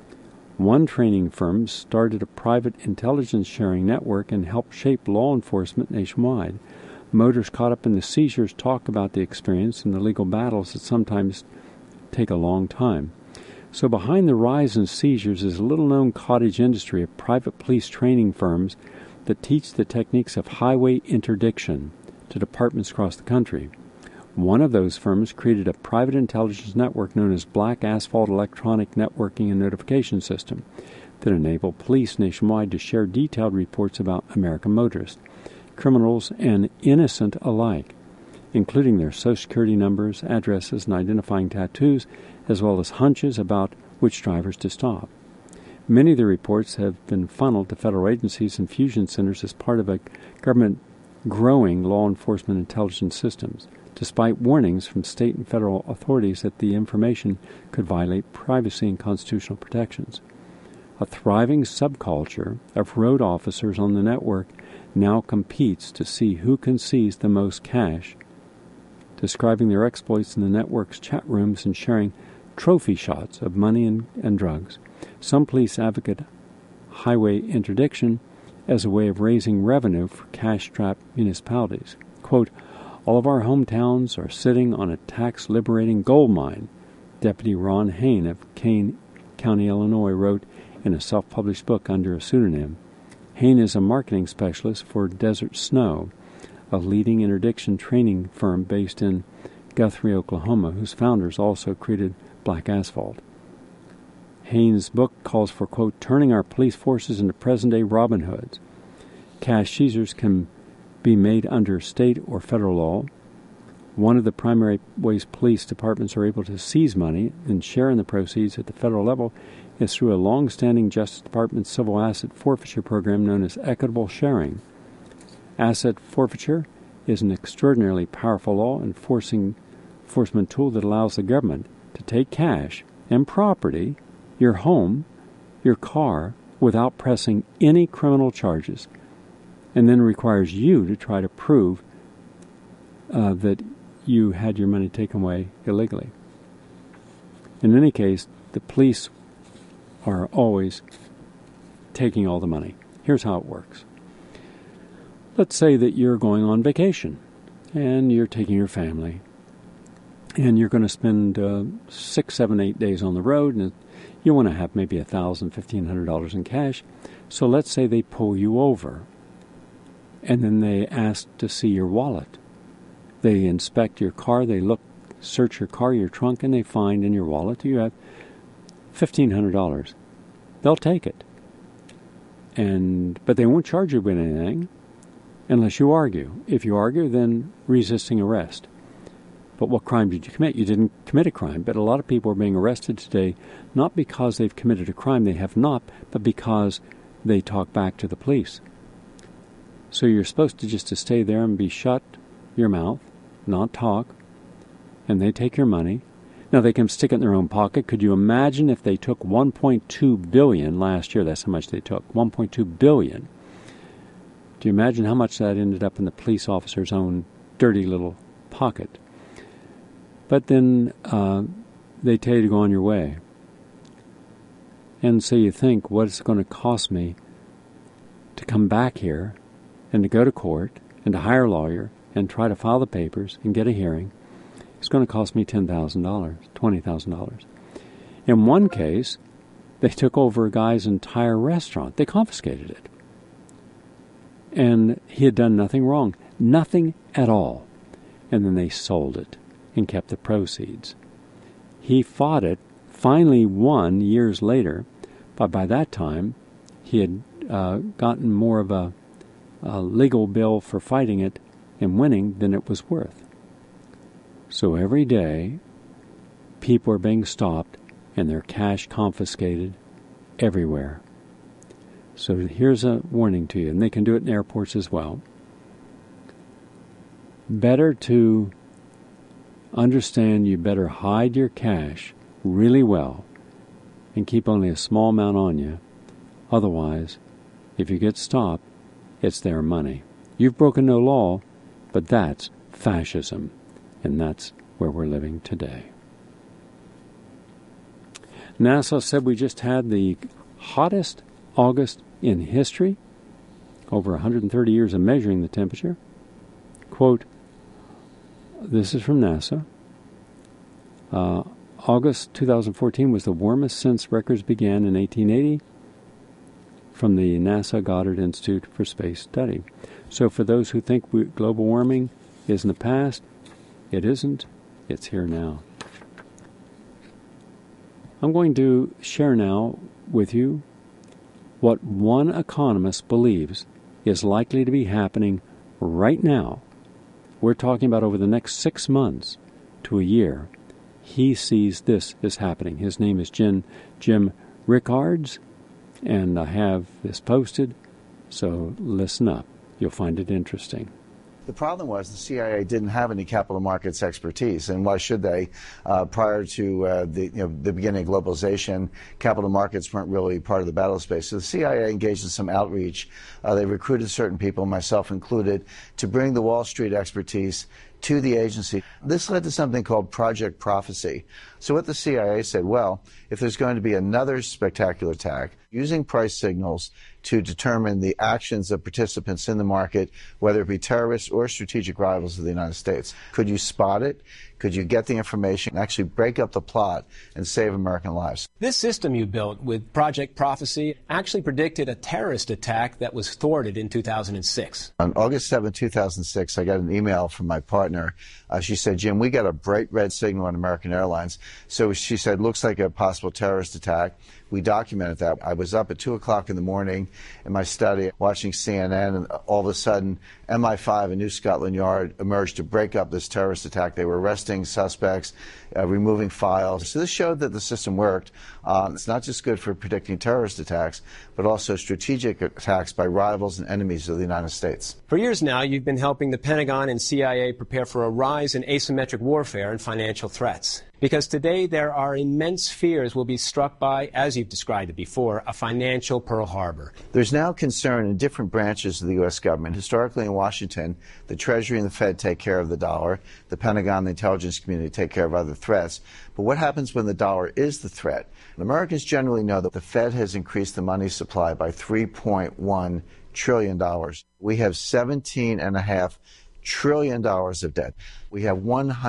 B: One training firm started a private intelligence sharing network and helped shape law enforcement nationwide. Motorists caught up in the seizures talk about the experience and the legal battles that sometimes take a long time. So behind the rise in seizures is a little-known cottage industry of private police training firms that teach the techniques of highway interdiction to departments across the country. One of those firms created a private intelligence network known as Black Asphalt Electronic Networking and Notification System that enabled police nationwide to share detailed reports about American motorists, criminals, and innocent alike, including their Social Security numbers, addresses, and identifying tattoos, as well as hunches about which drivers to stop. Many of the reports have been funneled to federal agencies and fusion centers as part of a government growing law enforcement intelligence systems, despite warnings from state and federal authorities that the information could violate privacy and constitutional protections. A thriving subculture of road officers on the network now competes to see who can seize the most cash, describing their exploits in the network's chat rooms and sharing trophy shots of money and drugs. Some police advocate highway interdiction as a way of raising revenue for cash-strapped municipalities. Quote, "All of our hometowns are sitting on a tax-liberating gold mine," Deputy Ron Hain of Kane County, Illinois, wrote in a self-published book under a pseudonym. Hain is a marketing specialist for Desert Snow, a leading interdiction training firm based in Guthrie, Oklahoma, whose founders also created Black Asphalt. Hain's book calls for, quote, "turning our police forces into present-day Robin Hoods. Cash seizures can be made under state or federal law. One of the primary ways police departments are able to seize money and share in the proceeds at the federal level is through a long-standing Justice Department civil asset forfeiture program known as equitable sharing. Asset forfeiture is an extraordinarily powerful law enforcement tool that allows the government to take cash and property, your home, your car, without pressing any criminal charges, and then requires you to try to prove that you had your money taken away illegally. In any case, the police are always taking all the money. Here's how it works. Let's say that you're going on vacation, and you're taking your family, and you're going to spend 6, 7, 8 days on the road, and you want to have maybe $1,000, $1,500 in cash. So let's say they pull you over, and then they ask to see your wallet. They inspect your car, they search your car, your trunk, and they find in your wallet you have $1,500. They'll take it. But they won't charge you with anything unless you argue. If you argue, then resisting arrest. But what crime did you commit? You didn't commit a crime. But a lot of people are being arrested today not because they've committed a crime, they have not, but because they talk back to the police. So you're supposed to just to stay there and be shut your mouth, not talk, and they take your money. Now, they can stick it in their own pocket. Could you imagine if they took $1.2 billion last year? That's how much they took, $1.2 billion. Do you imagine how much that ended up in the police officer's own dirty little pocket? But then they tell you to go on your way. And so you think, what is it going to cost me to come back here and to go to court and to hire a lawyer and try to file the papers and get a hearing? It's going to cost me $10,000, $20,000. In one case, they took over a guy's entire restaurant. They confiscated it. And he had done nothing wrong. Nothing at all. And then they sold it and kept the proceeds. He fought it, finally won years later, but by that time he had gotten more of a legal bill for fighting it and winning than it was worth. So every day, people are being stopped and their cash confiscated everywhere. So here's a warning to you, and they can do it in airports as well. Better to understand you better hide your cash really well and keep only a small amount on you. Otherwise, if you get stopped, it's their money. You've broken no law, but that's fascism, and that's where we're living today. NASA said we just had the hottest August in history, over 130 years of measuring the temperature. Quote, this is from NASA. August 2014 was the warmest since records began in 1880 from the NASA Goddard Institute for Space Study. So for those who think global warming is in the past, it isn't. It's here now. I'm going to share now with you what one economist believes is likely to be happening right now. We're talking about over the next 6 months to a year. He sees this is happening. His name is Jim Rickards, and I have this posted, so listen up. You'll find it interesting.
D: The problem was the CIA didn't have any capital markets expertise, and why should they? Prior to the beginning of globalization, capital markets weren't really part of the battle space. So the CIA engaged in some outreach. They recruited certain people, myself included, to bring the Wall Street expertise to the agency. This led to something called Project Prophecy. So what the CIA said, well, if there's going to be another spectacular attack, using price signals to determine the actions of participants in the market, whether it be terrorists or strategic rivals of the United States. Could you spot it? Could you get the information and actually break up the plot and save American lives?
E: This system you built with Project Prophecy actually predicted a terrorist attack that was thwarted in 2006.
D: On August 7, 2006, I got an email from my partner. She said, Jim, we got a bright red signal on American Airlines. So she said, looks like a possible terrorist attack. We documented that. I was up at 2 o'clock in the morning in my study watching CNN, and all of a sudden MI5 and New Scotland Yard emerged to break up this terrorist attack. They were arresting suspects, removing files. So this showed that the system worked. It's not just good for predicting terrorist attacks, but also strategic attacks by rivals and enemies of the United States.
E: For years now, you've been helping the Pentagon and CIA prepare for a rise in asymmetric warfare and financial threats. Because today there are immense fears we'll be struck by, as you've described it before, a financial Pearl Harbor.
D: There's now concern in different branches of the U.S. government. Historically in Washington, the Treasury and the Fed take care of the dollar. The Pentagon and the intelligence community take care of other threats. But what happens when the dollar is the threat? Americans generally know that the Fed has increased the money supply by $3.1 trillion. We have $17.5 trillion of debt. We have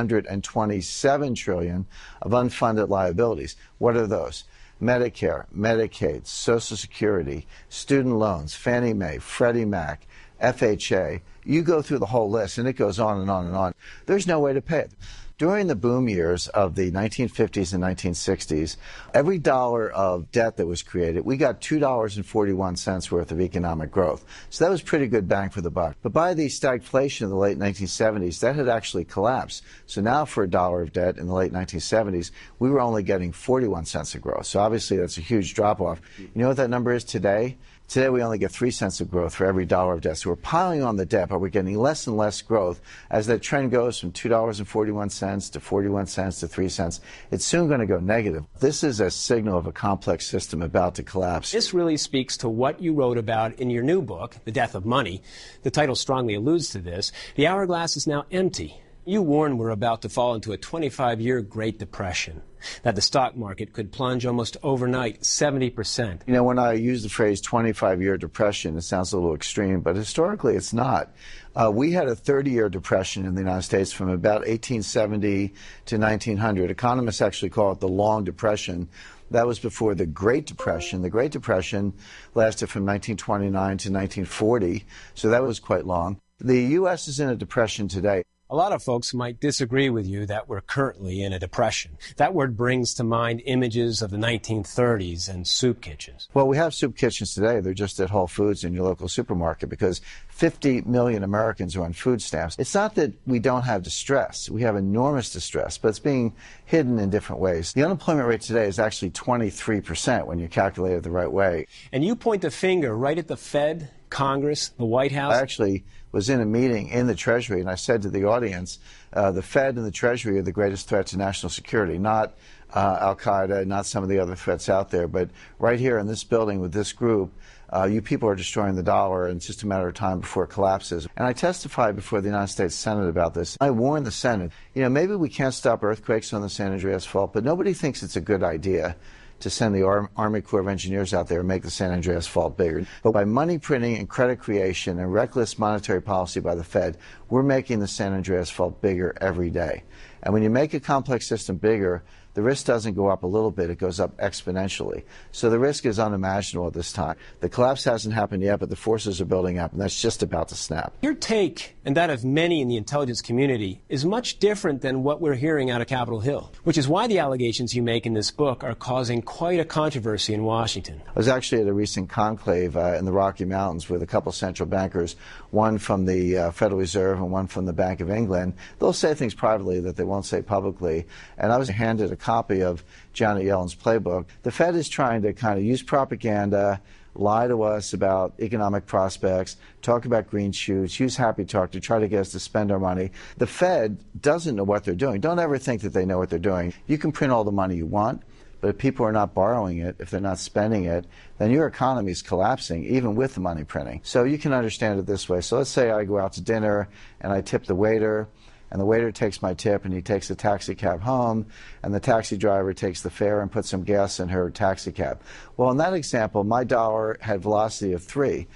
D: $127 trillion of unfunded liabilities. What are those? Medicare, Medicaid, Social Security, student loans, Fannie Mae, Freddie Mac, FHA. You go through the whole list, and it goes on and on and on. There's no way to pay it. During the boom years of the 1950s and 1960s, every dollar of debt that was created, we got $2.41 worth of economic growth. So that was pretty good bang for the buck. But by the stagflation of the late 1970s, that had actually collapsed. So now for a dollar of debt in the late 1970s, we were only getting 41 cents of growth. So obviously that's a huge drop-off. You know what that number is today? Today we only get 3 cents of growth for every dollar of debt. So we're piling on the debt, but we're getting less and less growth as that trend goes from $2.41 to 41 cents to 3 cents. It's soon going to go negative. This is a signal of a complex system about to collapse.
E: This really speaks to what you wrote about in your new book, The Death of Money. The title strongly alludes to this. The hourglass is now empty. You warned we're about to fall into a 25-year Great Depression, that the stock market could plunge almost overnight 70%.
D: You know, when I use the phrase 25-year depression, it sounds a little extreme, but historically it's not. We had a 30-year depression in the United States from about 1870 to 1900. Economists actually call it the Long Depression. That was before the Great Depression. The Great Depression lasted from 1929 to 1940, so that was quite long. The U.S. is in a depression today.
E: A lot of folks might disagree with you that we're currently in a depression. That word brings to mind images of the 1930s and soup kitchens.
D: Well, we have soup kitchens today. They're just at Whole Foods in your local supermarket because 50 million Americans are on food stamps. It's not that we don't have distress. We have enormous distress, but it's being hidden in different ways. The unemployment rate today is actually 23% when you calculate it the right way.
E: And you point the finger right at the Fed, Congress, the White House.
D: I actually was in a meeting in the Treasury, and I said to the audience, the Fed and the Treasury are the greatest threat to national security, not Al-Qaeda, not some of the other threats out there, but right here in this building with this group, you people are destroying the dollar, and it's just a matter of time before it collapses. And I testified before the United States Senate about this. I warned the Senate, maybe we can't stop earthquakes on the San Andreas Fault, but nobody thinks it's a good idea to send the Army Corps of Engineers out there and make the San Andreas Fault bigger. But by money printing and credit creation and reckless monetary policy by the Fed, we're making the San Andreas Fault bigger every day. And when you make a complex system bigger, the risk doesn't go up a little bit, it goes up exponentially. So the risk is unimaginable at this time. The collapse hasn't happened yet, but the forces are building up, and that's just about to snap.
E: Your take, and that of many in the intelligence community, is much different than what we're hearing out of Capitol Hill, which is why the allegations you make in this book are causing quite a controversy in Washington.
D: I was actually at a recent conclave in the Rocky Mountains with a couple central bankers, one from the Federal Reserve and one from the Bank of England. They'll say things privately that they won't say publicly, and I was handed a copy of Janet Yellen's playbook. The Fed is trying to kind of use propaganda, lie to us about economic prospects, talk about green shoots, use happy talk to try to get us to spend our money. The Fed doesn't know what they're doing. Don't ever think that they know what they're doing. You can print all the money you want, but if people are not borrowing it, if they're not spending it, then your economy is collapsing, even with the money printing. So you can understand it this way. So let's say I go out to dinner and I tip the waiter, and the waiter takes my tip and he takes a taxi cab home, and the taxi driver takes the fare and puts some gas in her taxi cab. Well, in that example, my dollar had velocity of 3.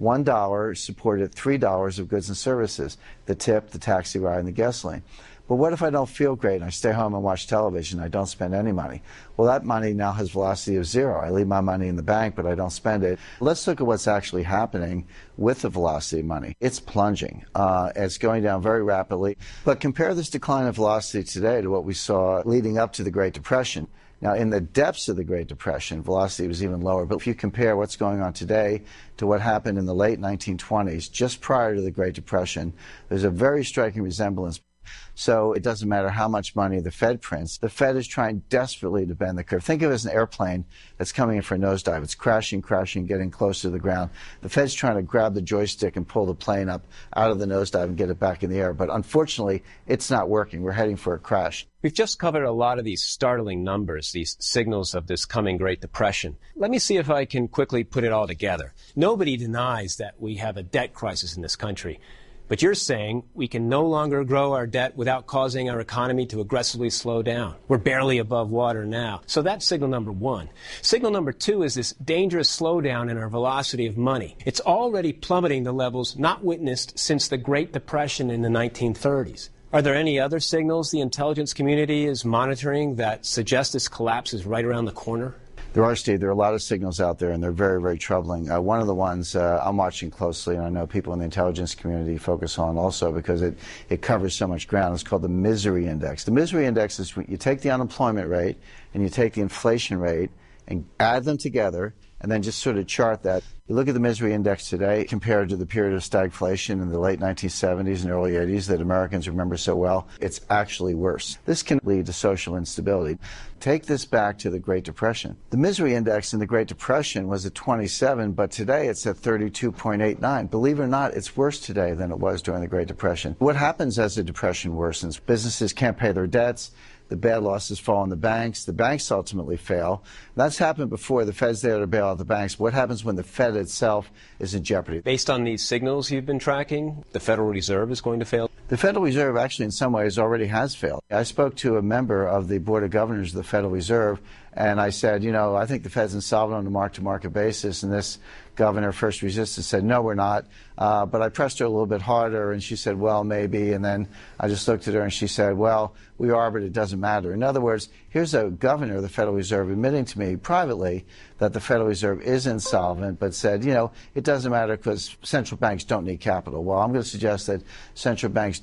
D: $1 supported $3 of goods and services, the tip, the taxi ride, and the gasoline. But what if I don't feel great and I stay home and watch television and I don't spend any money? Well, that money now has velocity of 0. I leave my money in the bank, but I don't spend it. Let's look at what's actually happening with the velocity of money. It's plunging. It's going down very rapidly. But compare this decline of velocity today to what we saw leading up to the Great Depression. Now, in the depths of the Great Depression, velocity was even lower. But if you compare what's going on today to what happened in the late 1920s, just prior to the Great Depression, there's a very striking resemblance. So it doesn't matter how much money the Fed prints. The Fed is trying desperately to bend the curve. Think of it as an airplane that's coming in for a nosedive. It's crashing, getting close to the ground. The Fed's trying to grab the joystick and pull the plane up out of the nosedive and get it back in the air. But unfortunately, it's not working. We're heading for a crash.
E: We've just covered a lot of these startling numbers, these signals of this coming Great Depression. Let me see if I can quickly put it all together. Nobody denies that we have a debt crisis in this country. But you're saying we can no longer grow our debt without causing our economy to aggressively slow down. We're barely above water now. So that's signal number 1. Signal number 2 is this dangerous slowdown in our velocity of money. It's already plummeting to levels not witnessed since the Great Depression in the 1930s. Are there any other signals the intelligence community is monitoring that suggest this collapse is right around the corner?
D: There are, Steve. There are a lot of signals out there, and they're very, very troubling. One of the ones I'm watching closely, and I know people in the intelligence community focus on also because it covers so much ground, is called the misery index. The misery index is when you take the unemployment rate and you take the inflation rate and add them together and then just sort of chart that. You look at the misery index today compared to the period of stagflation in the late 1970s and early 80s that Americans remember so well, it's actually worse. This can lead to social instability. Take this back to the Great Depression. The misery index in the Great Depression was at 27, but today it's at 32.89. Believe it or not, it's worse today than it was during the Great Depression. What happens as the depression worsens? Businesses can't pay their debts. The bad losses fall on the banks. The banks ultimately fail. That's happened before. The Fed's there to bail out the banks. What happens when the Fed itself is in jeopardy?
E: Based on these signals you've been tracking, the Federal Reserve is going to fail?
D: The Federal Reserve actually in some ways already has failed. I spoke to a member of the Board of Governors of the Federal Reserve, and I said, I think the Fed's insolvent on a mark-to-market basis, and this governor, first resisted, said, no, we're not. But I pressed her a little bit harder, and she said, well, maybe. And then I just looked at her, and she said, well, we are, but it doesn't matter. In other words, here's a governor of the Federal Reserve admitting to me privately that the Federal Reserve is insolvent, but said, it doesn't matter because central banks don't need capital. Well, I'm going to suggest that central banks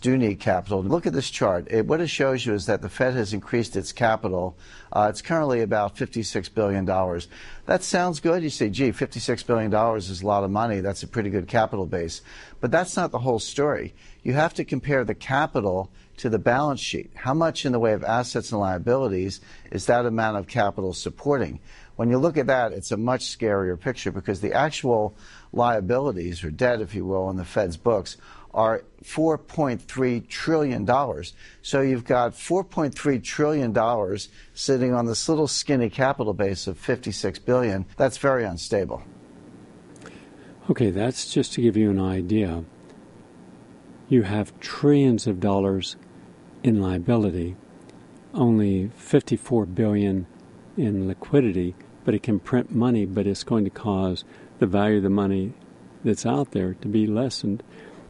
D: do need capital. Look at this chart. What it shows you is that the Fed has increased its capital. It's currently about $56 billion. That sounds good. You say, gee, $56 billion is a lot of money. That's a pretty good capital base. But that's not the whole story. You have to compare the capital to the balance sheet. How much in the way of assets and liabilities is that amount of capital supporting? When you look at that, it's a much scarier picture because the actual liabilities, or debt, if you will, in the Fed's books are $4.3 trillion. So you've got $4.3 trillion sitting on this little skinny capital base of $56 billion. That's very unstable.
B: Okay, that's just to give you an idea. You have trillions of dollars in liability, only $54 billion in liquidity, but it can print money, but it's going to cause the value of the money that's out there to be lessened.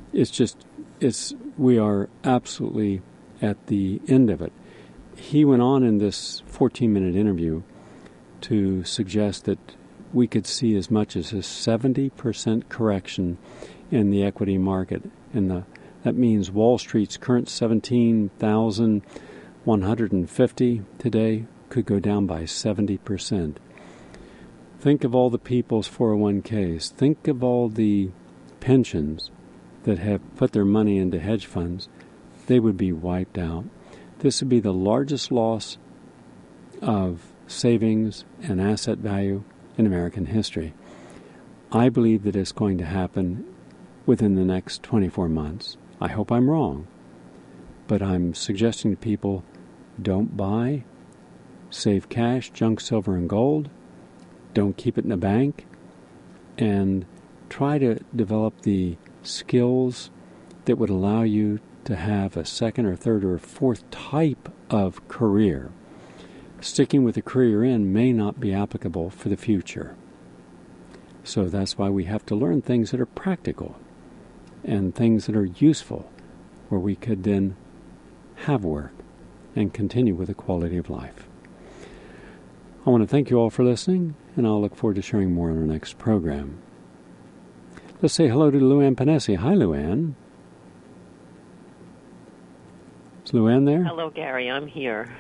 B: We are absolutely at the end of it. He went on in this 14-minute interview to suggest that we could see as much as a 70% correction in the equity market. And that means Wall Street's current 17,150 today could go down by 70%. Think of all the people's 401ks. Think of all the pensions that have put their money into hedge funds. They would be wiped out. This would be the largest loss of savings and asset value in American history. I believe that it's going to happen within the next 24 months. I hope I'm wrong. But I'm suggesting to people, don't buy, save cash, junk, silver, and gold. Don't keep it in a bank, and try to develop the skills that would allow you to have a second or third or fourth type of career. Sticking with the career you're in may not be applicable for the future. So that's why we have to learn things that are practical and things that are useful, where we could then have work and continue with a quality of life. I want to thank you all for listening, and I'll look forward to sharing more on our next program. Let's say hello to Luann Panesi. Hi, Luann. Is Luann there?
F: Hello, Gary. I'm here.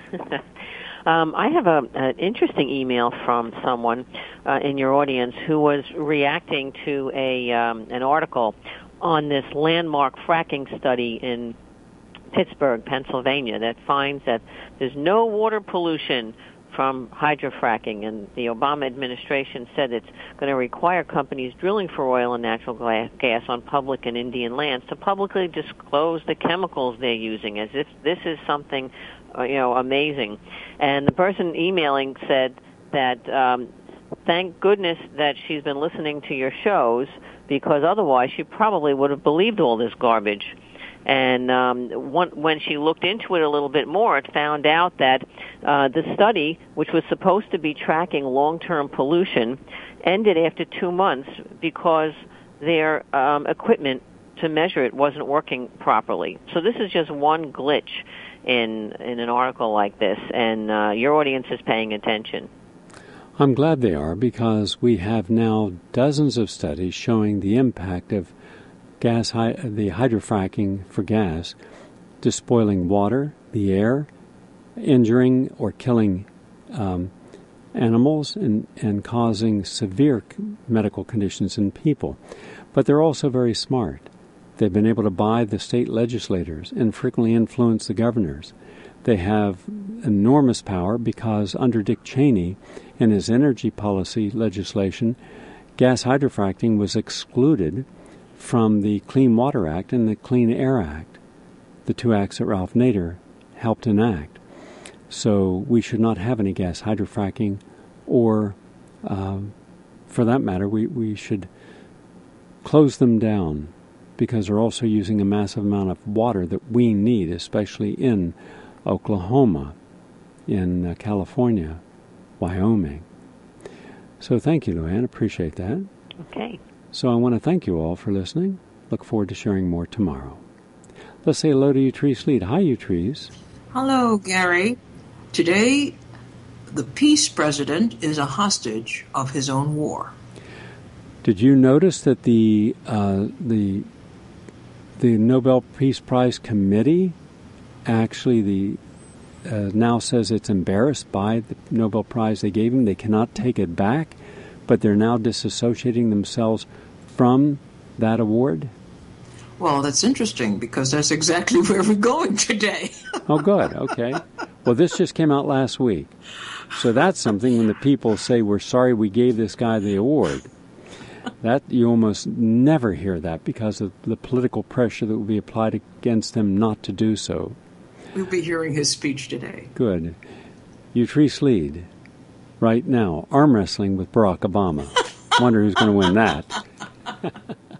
F: I have an interesting email from someone in your audience who was reacting to an article on this landmark fracking study in Pittsburgh, Pennsylvania, that finds that there's no water pollution from hydrofracking, and the Obama administration said it's going to require companies drilling for oil and natural gas on public and Indian lands to publicly disclose the chemicals they're using, as if this is something, amazing. And the person emailing said that thank goodness that she's been listening to your shows, because otherwise she probably would have believed all this garbage. And when she looked into it a little bit more, it found out that the study, which was supposed to be tracking long-term pollution, ended after 2 months because their equipment to measure it wasn't working properly. So this is just one glitch in an article like this, and your audience is paying attention.
B: I'm glad they are, because we have now dozens of studies showing the impact of the hydrofracking for gas, despoiling water, the air, injuring or killing animals, and causing severe medical conditions in people. But they're also very smart. They've been able to buy the state legislators and frequently influence the governors. They have enormous power because under Dick Cheney, in his energy policy legislation, gas hydrofracking was excluded from the Clean Water Act and the Clean Air Act, the two acts that Ralph Nader helped enact. So we should not have any gas hydrofracking, or, for that matter, we should close them down, because they're also using a massive amount of water that we need, especially in Oklahoma, in California, Wyoming. So thank you, Luann. Appreciate that.
F: Okay.
B: So I want to thank you all for listening. Look forward to sharing more tomorrow. Let's say hello to Utrice Lead. Hi, Utrice.
G: Hello, Gary. Today, the peace president is a hostage of his own war.
B: Did you notice that the The Nobel Peace Prize Committee actually now says it's embarrassed by the Nobel Prize they gave him. They cannot take it back, but they're now disassociating themselves from that award.
G: Well, that's interesting because that's exactly where we're going today.
B: Oh, good. Okay. Well, this just came out last week. So that's something when the people say, we're sorry we gave this guy the award. That you almost never hear that because of the political pressure that will be applied against them not to do so.
G: We'll be hearing his speech today.
B: Good. Utrice Lead, right now, arm wrestling with Barack Obama. Wonder who's going to win that.